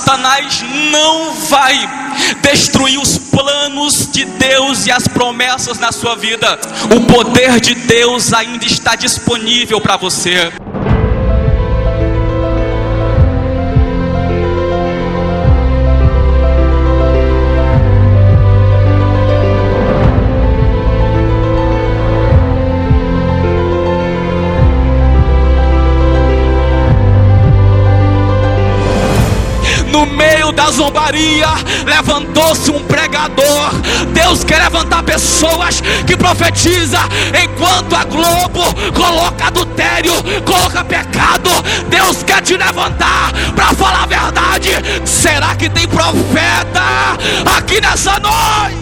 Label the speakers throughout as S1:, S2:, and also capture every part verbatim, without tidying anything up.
S1: Satanás não vai destruir os planos de Deus e as promessas na sua vida. O poder de Deus ainda está disponível para você. No meio da zombaria, levantou-se um pregador. Deus quer levantar pessoas que profetizam enquanto a Globo coloca adultério, coloca pecado. Deus quer te levantar para falar a verdade. Será que tem profeta aqui nessa noite?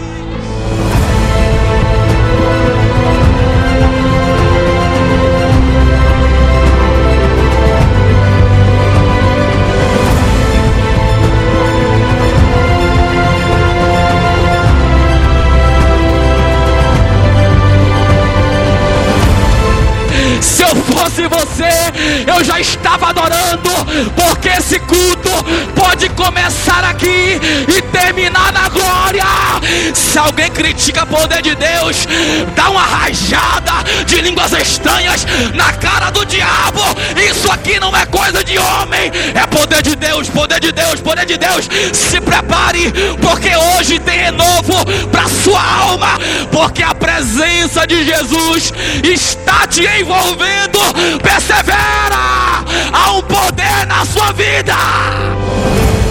S1: Se eu fosse você, eu já estava adorando, porque esse culto pode começar aqui e terminar na glória. Se alguém critica o poder de Deus, dá uma rajada de línguas estranhas na cara do diabo. Isso aqui não é coisa de homem, é poder de Deus, poder de Deus, poder de Deus. Se prepare, porque hoje tem renovo para sua alma, porque a presença de Jesus está te envolvendo. Persevera, há um poder na sua vida.